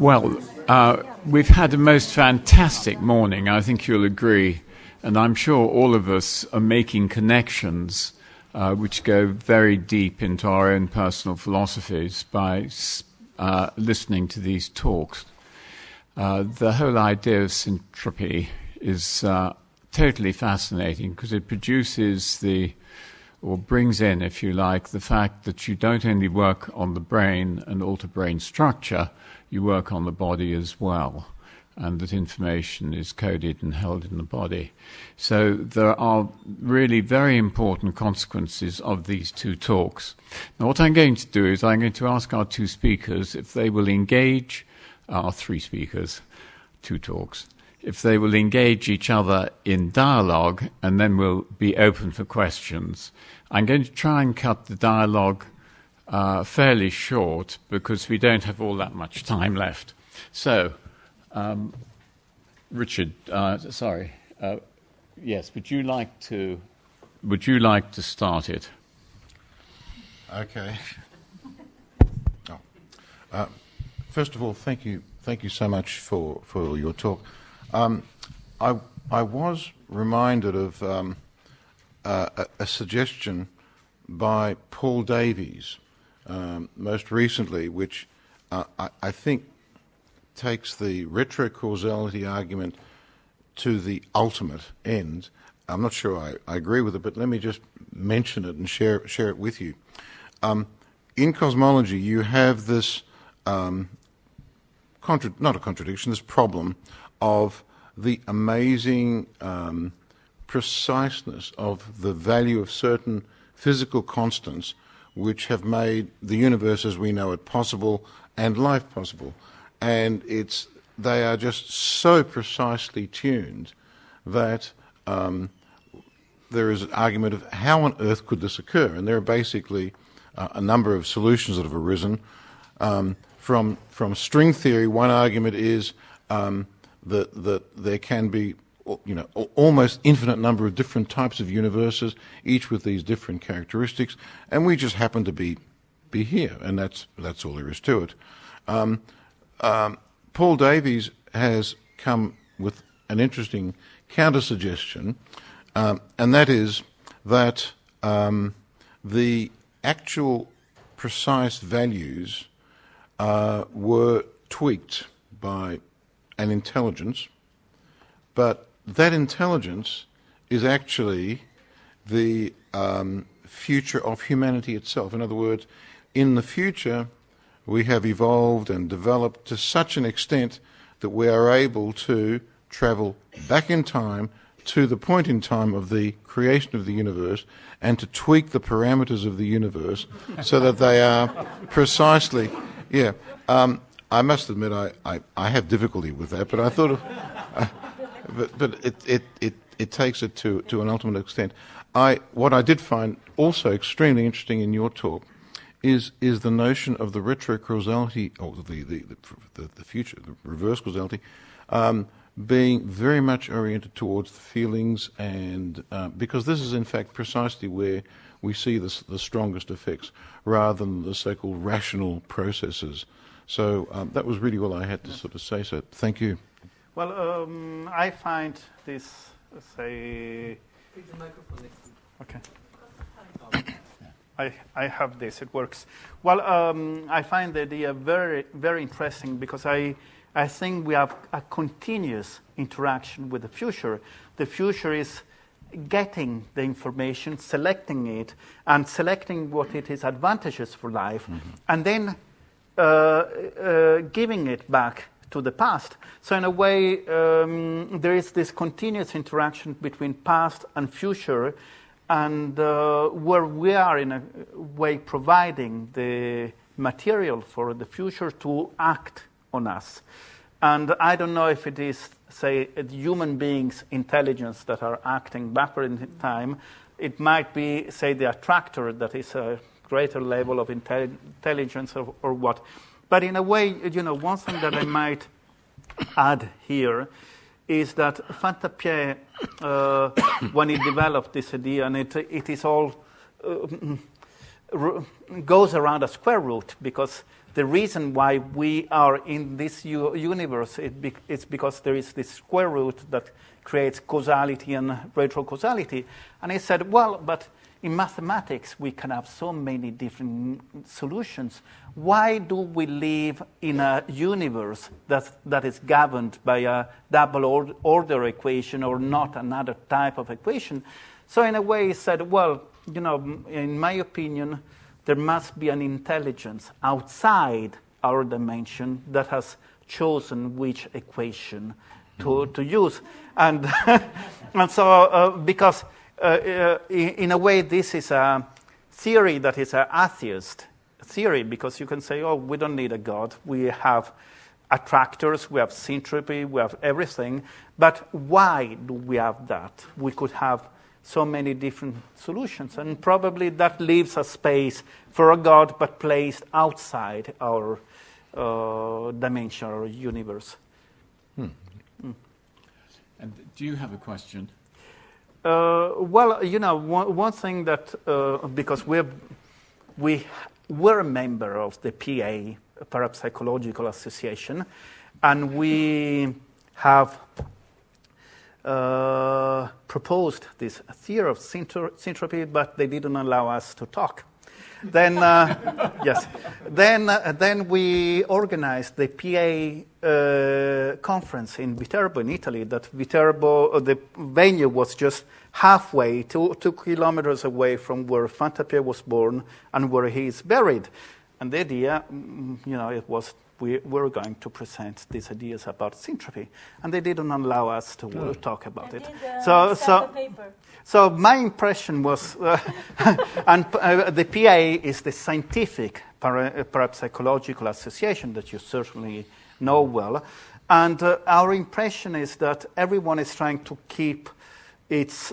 Well, we've had a most fantastic morning, I think you'll agree, and I'm sure all of us are making connections which go very deep into our own personal philosophies by listening to these talks. The whole idea of syntropy is totally fascinating because it produces or brings in, if you like, the fact that you don't only work on the brain and alter brain structure, you work on the body as well, and that information is coded and held in the body. So there are really very important consequences of these two talks. Now what I'm going to do is I'm going to ask our two speakers if they will engage, our three speakers, two talks, if they will engage each other in dialogue, and then we'll be open for questions. I'm going to try and cut the dialogue fairly short because we don't have all that much time left. So, Richard, yes, would you like to start it? Okay. First of all, thank you so much for your talk. I was reminded of a suggestion by Paul Davies most recently, which I think takes the retrocausality argument to the ultimate end. I'm not sure I agree with it, but let me just mention it and share it with you. In cosmology, you have this not a contradiction, this problem of the amazing preciseness of the value of certain physical constants which have made the universe as we know it possible and life possible. And they are just so precisely tuned that there is an argument of how on earth could this occur? And there are basically a number of solutions that have arisen. From string theory, one argument is that there can be, almost infinite number of different types of universes, each with these different characteristics, and we just happen to be here, and that's all there is to it. Paul Davies has come with an interesting counter-suggestion, and that is that the actual precise values were tweaked by an intelligence, but that intelligence is actually the future of humanity itself. In other words, in the future, we have evolved and developed to such an extent that we are able to travel back in time to the point in time of the creation of the universe and to tweak the parameters of the universe so that they are precisely, I must admit I have difficulty with that, but I thought but it takes it to an ultimate extent. What I did find also extremely interesting in your talk is the notion of the retrocausality, or the future, the reverse causality, being very much oriented towards the feelings, and because this is in fact precisely where we see the strongest effects, rather than the so-called rational processes. So that was really all I had to sort of say. So thank you. Well, I find this, say... Take the microphone next to you. Okay. I have this, it works. Well, I find the idea very, very interesting because I think we have a continuous interaction with the future. The future is getting the information, selecting it, and selecting what it is advantageous for life, and then giving it back to the past. So in a way, there is this continuous interaction between past and future, and where we are in a way providing the material for the future to act on us. And I don't know if it is, say, human beings' intelligence that are acting backward in time. It might be, say, the attractor that is a greater level of intelligence or what. But in a way, one thing that I might add here is that Fantapié, when he developed this idea, and it is all goes around a square root, because the reason why we are in this universe is because there is this square root that creates causality and retrocausality. And he said, well, but in mathematics we can have so many different solutions. Why do we live in a universe that is governed by a double order equation or not another type of equation? So in a way he said, well, in my opinion, there must be an intelligence outside our dimension that has chosen which equation to use. And, and so, because in a way this is a theory that is an atheist theory, because you can say, oh, we don't need a God. We have attractors, we have syntropy, we have everything. But why do we have that? We could have so many different solutions, and probably that leaves a space for a God, but placed outside our dimension or universe. And do you have a question? Well, one thing that, because we were a member of the PA, Parapsychological Association, and we have proposed this theory of syntropy, but they didn't allow us to talk. Then, yes. Then we organized the PA conference in Viterbo, in Italy. That Viterbo, the venue was just halfway, 2 kilometers away from where Fantapié was born and where he is buried. And the idea, it was we were going to present these ideas about syntropy, and they didn't allow us to talk about it. So my impression was, and the PA is the Scientific Parapsychological Association that you certainly know well, and our impression is that everyone is trying to keep its,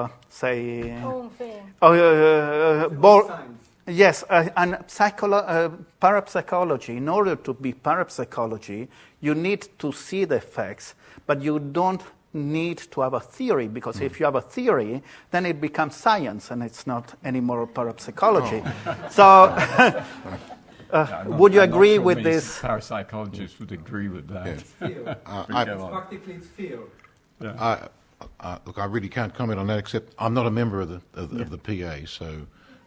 yes, and parapsychology, in order to be parapsychology, you need to see the effects, but you don't need to have a theory, because if you have a theory, then it becomes science, and it's not anymore parapsychology. So, would you agree with this? Parapsychologists would agree with that. It's fear. Practically, it's fear. Yeah. Look, I really can't comment on that, except I'm not a member of the PA, so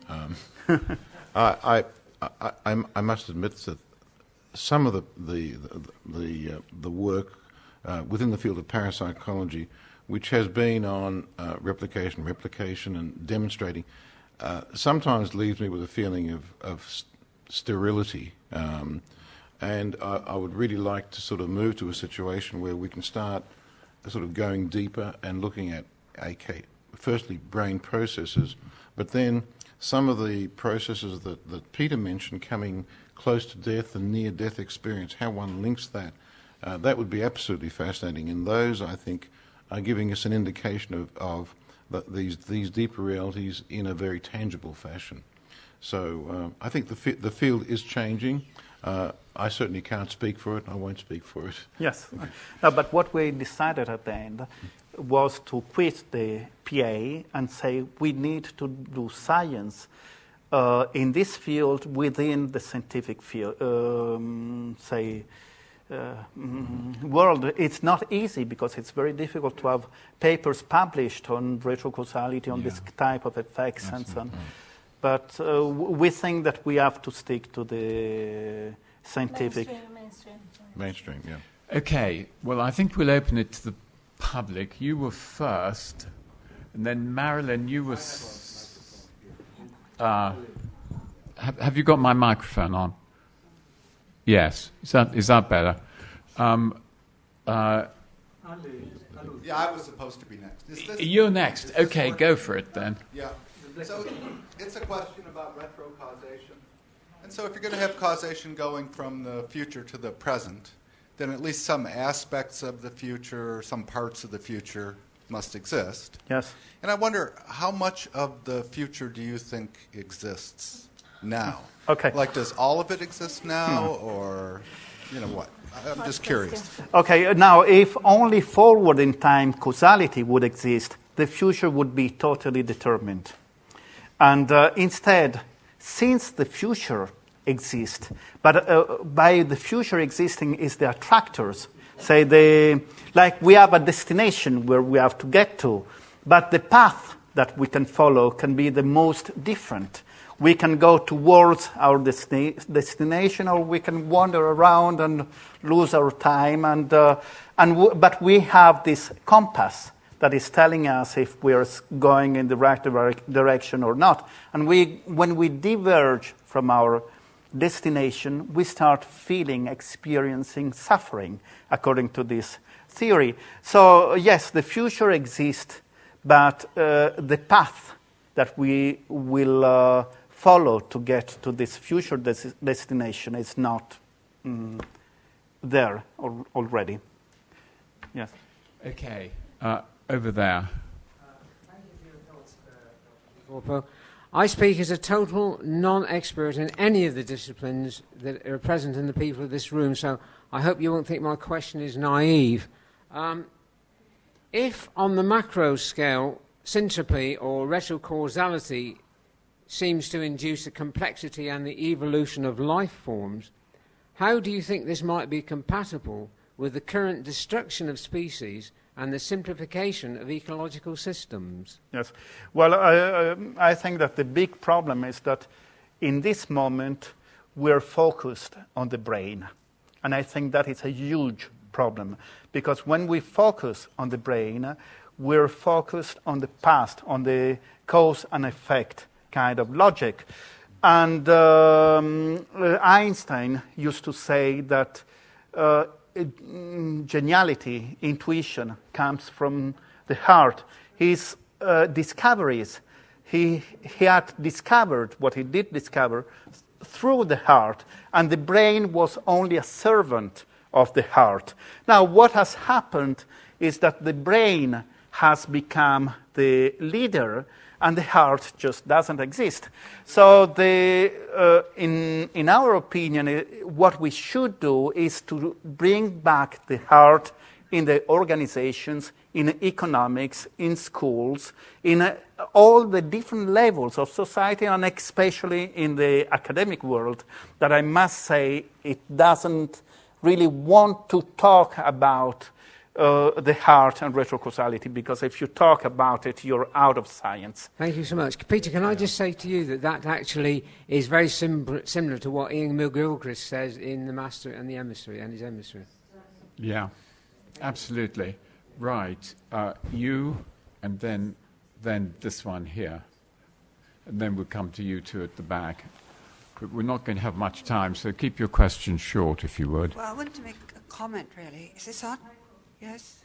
I must admit that some of the work within the field of parapsychology, which has been on replication, and demonstrating, sometimes leaves me with a feeling of sterility. And I would really like to sort of move to a situation where we can start sort of going deeper and looking at, firstly, brain processes, but then some of the processes that Peter mentioned, coming close to death and near-death experience, how one links that. That would be absolutely fascinating. And those, I think, are giving us an indication of these deeper realities in a very tangible fashion. So I think the field is changing. I certainly can't speak for it. I won't speak for it. Yes. No, but what we decided at the end was to quit the PA and say we need to do science in this field within the scientific field, world. It's not easy because it's very difficult to have papers published on retrocausality, on this type of effects and so on. But we think that we have to stick to the scientific. Mainstream, yeah. Okay, well, I think we'll open it to the public. You were first, and then Marilyn, you were... have you got my microphone on? Yes. Is that better? Yeah, I was supposed to be next. You're next. Okay, go for it then. Yeah. So it's a question about retrocausation. And so if you're going to have causation going from the future to the present, then at least some aspects of the future, some parts of the future must exist. Yes. And I wonder, how much of the future do you think exists now? Okay. Like, does all of it exist now, or, what? I'm just curious. Okay, now, if only forward in time causality would exist, the future would be totally determined. And instead, since the future exist. But by the future existing is the attractors. Say like we have a destination where we have to get to, but the path that we can follow can be the most different. We can go towards our destination, or we can wander around and lose our time. But we have this compass that is telling us if we're going in the right direction or not. And when we diverge from our destination, we start experiencing suffering, according to this theory. So yes, the future exists, but the path that we will follow to get to this future destination is not there already. Yes. Okay. Over there. Thank you for your thoughts, Dr. Corpo. I speak as a total non-expert in any of the disciplines that are present in the people of this room, so I hope you won't think my question is naive. If, on the macro scale, syntrapy or retrocausality seems to induce the complexity and the evolution of life forms, how do you think this might be compatible with the current destruction of species and the simplification of ecological systems? Yes. Well, I think that the big problem is that in this moment we're focused on the brain. And I think that is a huge problem, because when we focus on the brain, we're focused on the past, on the cause and effect kind of logic. And Einstein used to say that geniality, intuition, comes from the heart. His discoveries, he had discovered what he did discover through the heart, and the brain was only a servant of the heart. Now, what has happened is that the brain has become the leader, and the heart just doesn't exist. So, in our opinion, what we should do is to bring back the heart in the organizations, in economics, in schools, in all the different levels of society, and especially in the academic world, that I must say it doesn't really want to talk about the heart and retrocausality, because if you talk about it, you're out of science. Thank you so much. Peter, can I just say to you that actually is very similar to what Ian McGilchrist says in The Master and the Emissary and his Emissary. Yeah, absolutely. Right. You, and then this one here. And then we'll come to you two at the back. But we're not going to have much time, so keep your questions short, if you would. Well, I want to make a comment, really. Is this on? Yes?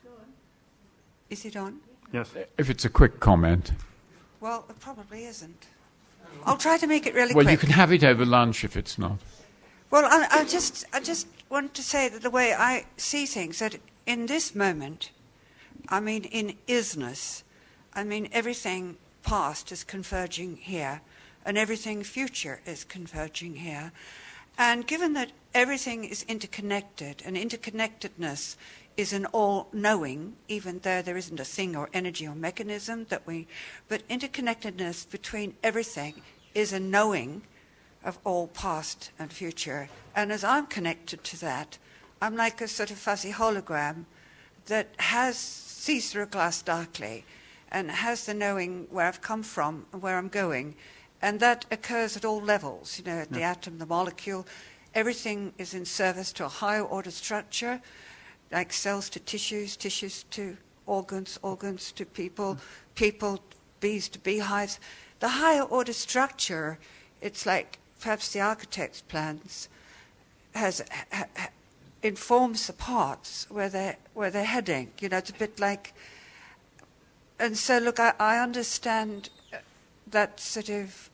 Is it on? Yes. If it's a quick comment. Well, it probably isn't. I'll try to make it really Well, quick. you can have it over lunch if it's not. Well, I just want to say that the way I see things, that in this moment, I mean, in isness, I mean, everything past is converging here, and everything future is converging here. And given that everything is interconnected, and interconnectedness is an all-knowing, even though there isn't a thing or energy or mechanism but interconnectedness between everything is a knowing of all past and future. And as I'm connected to that, I'm like a sort of fuzzy hologram that sees through a glass darkly and has the knowing where I've come from and where I'm going. And that occurs at all levels, at the atom, the molecule. Everything is in service to a higher order structure, like cells to tissues, tissues to organs, organs to people, people, bees to beehives. The higher order structure, it's like perhaps the architect's plans, informs the parts where they're heading. It's a bit like. And so, look, I understand that sort of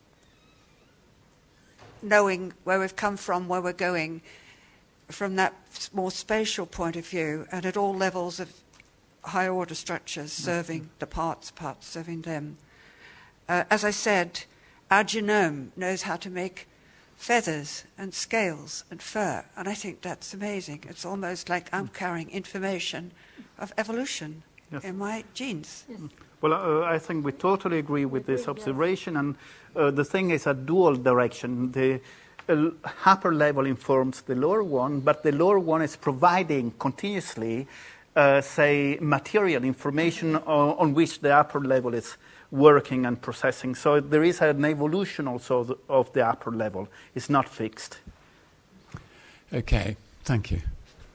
knowing where we've come from, where we're going, from that more spatial point of view, and at all levels of higher order structures, serving the parts serving them. As I said, our genome knows how to make feathers and scales and fur, and I think that's amazing. It's almost like I'm carrying information of evolution in my genes. Yes. Well, I think we totally agree with this observation, and the thing is a dual direction. upper level informs the lower one, but the lower one is providing continuously, say, material information on which the upper level is working and processing. So there is an evolution also of the upper level. It's not fixed. Okay, thank you.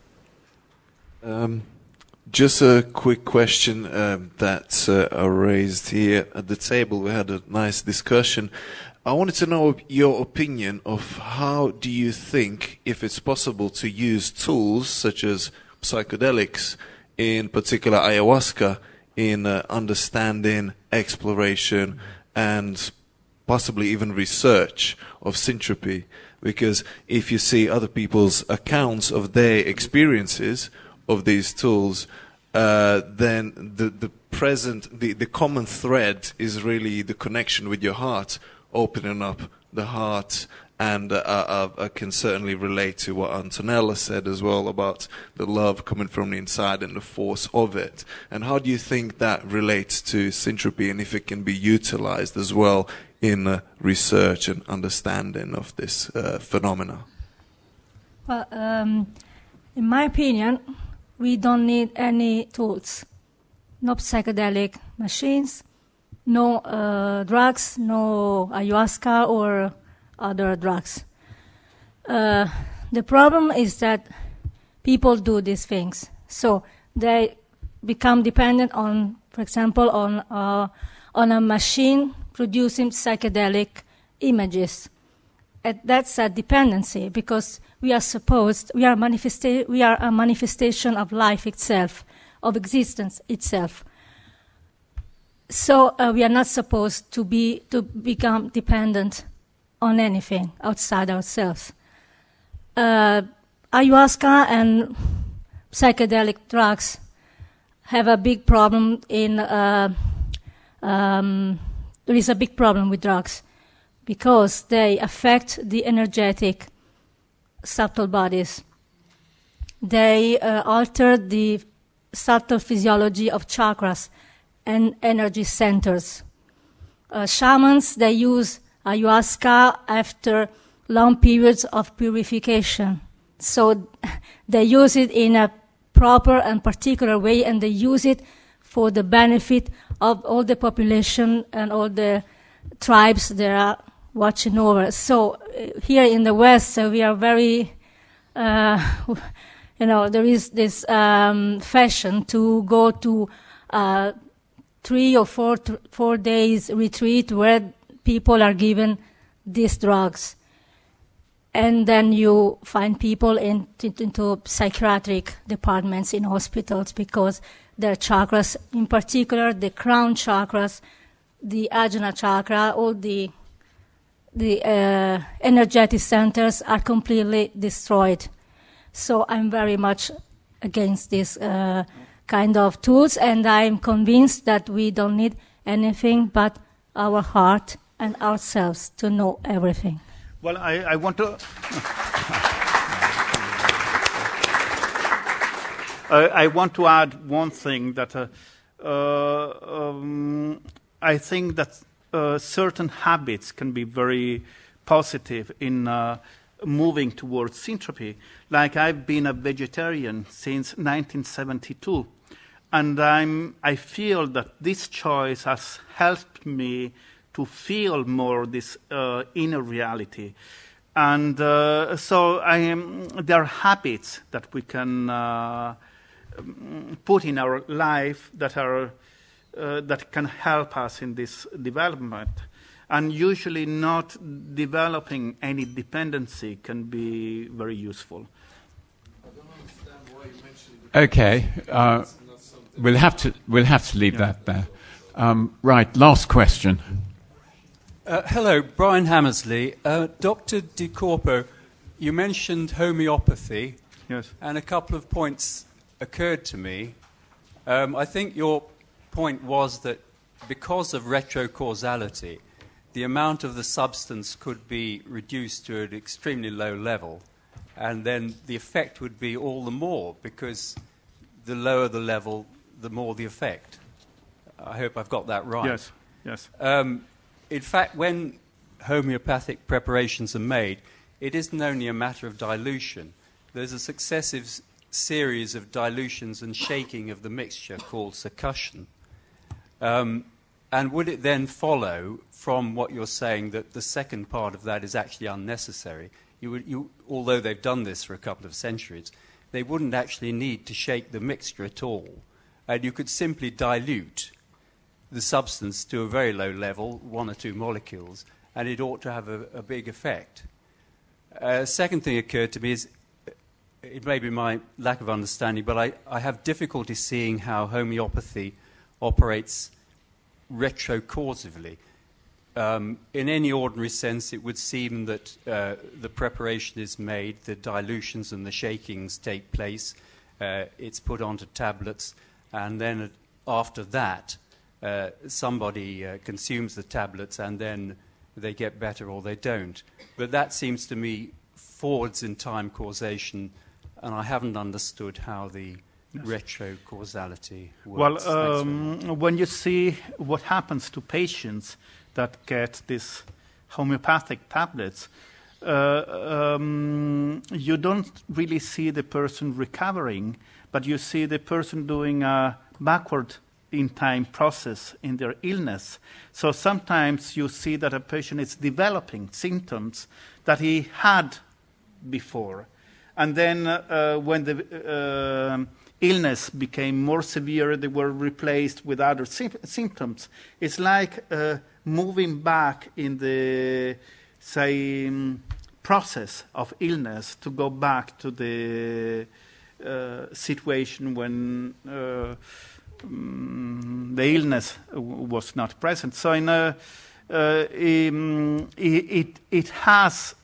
Just a quick question that I raised here at the table. We had a nice discussion. I wanted to know your opinion of how do you think, if it's possible, to use tools such as psychedelics, in particular ayahuasca, in understanding, exploration, and possibly even research of syntropy. Because if you see other people's accounts of their experiences of these tools, then the common thread is really the connection with your heart, opening up the heart. And I can certainly relate to what Antonella said as well about the love coming from the inside and the force of it. And how do you think that relates to syntropy, and if it can be utilized as well in research and understanding of this phenomena? Well, in my opinion, we don't need any tools. No psychedelic machines, no drugs, no ayahuasca or other drugs. The problem is that people do these things. So they become dependent on, for example, on a machine producing psychedelic images. And that's a dependency, because we are a manifestation of life itself, of existence itself. So we are not supposed to become dependent on anything outside ourselves. Ayahuasca and psychedelic drugs have a big problem there is a big problem with drugs because they affect the energetic subtle bodies. They alter the subtle physiology of chakras and energy centers. Shamans, they use ayahuasca after long periods of purification. So they use it in a proper and particular way, and they use it for the benefit of all the population and all the tribes they are watching over. So here in the West, we are very, there is this fashion to go to 3 or 4 days retreat where people are given these drugs. And then you find people into psychiatric departments in hospitals because their chakras, in particular the crown chakras, the Ajna chakra, all the energetic centers are completely destroyed. So I'm very much against this kind of tools, and I'm convinced that we don't need anything but our heart and ourselves to know everything. Well, I want to... I want to add one thing that I think that certain habits can be very positive in moving towards syntropy. Like I've been a vegetarian since 1972, and I feel that this choice has helped me to feel more this inner reality. And so there are habits that we can put in our life that can help us in this development. And usually not developing any dependency can be very useful. I don't understand why you mentioned Okay, we'll have to leave that there. Right, last question. Hello, Brian Hammersley. Dr. Di Corpo, you mentioned homeopathy. Yes. And a couple of points occurred to me. I think your point was that because of retrocausality, the amount of the substance could be reduced to an extremely low level, and then the effect would be all the more, because the lower the level, the more the effect. I hope I've got that right. Yes. In fact, when homeopathic preparations are made, it isn't only a matter of dilution. There's a successive series of dilutions and shaking of the mixture called succussion. And would it then follow from what you're saying that the second part of that is actually unnecessary? Although they've done this for a couple of centuries, they wouldn't actually need to shake the mixture at all. And you could simply dilute the substance to a very low level, 1 or 2 molecules, and it ought to have a big effect. Second thing occurred to me is, it may be my lack of understanding, but I have difficulty seeing how homeopathy operates retrocausively. In any ordinary sense, it would seem that the preparation is made, the dilutions and the shakings take place, it's put onto tablets, and then after that, somebody consumes the tablets and then they get better or they don't. But that seems to me forwards in time causation, and I haven't understood how the retrocausality works. Well, when you see what happens to patients that get these homeopathic tablets, you don't really see the person recovering, but you see the person doing a backward in time process in their illness. So sometimes you see that a patient is developing symptoms that he had before. And then when the illness became more severe, they were replaced with other symptoms. It's like moving back in the, say, process of illness to go back to the situation when the illness was not present. So it has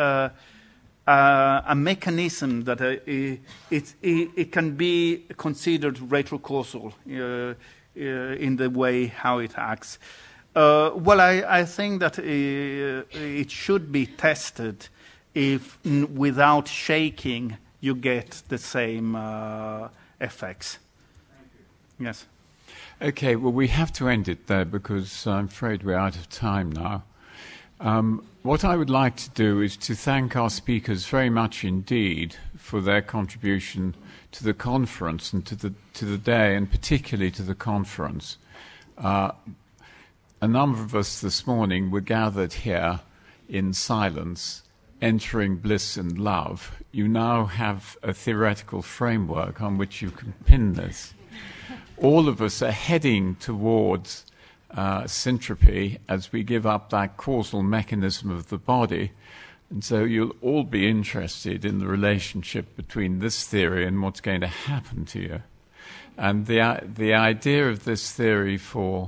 a mechanism that it can be considered retrocausal in the way how it acts. Well, I think that it should be tested if without shaking you get the same effects. Yes. Okay, well, we have to end it there because I'm afraid we're out of time now. What I would like to do is to thank our speakers very much indeed for their contribution to the conference and to the day, and particularly to the conference. A number of us this morning were gathered here in silence, entering bliss and love. You now have a theoretical framework on which you can pin this. All of us are heading towards syntropy as we give up that causal mechanism of the body. And so you'll all be interested in the relationship between this theory and what's going to happen to you. And the idea of this theory for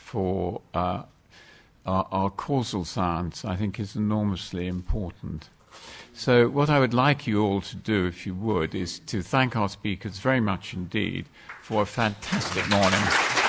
our causal science, I think, is enormously important. So what I would like you all to do, if you would, is to thank our speakers very much indeed for a fantastic morning.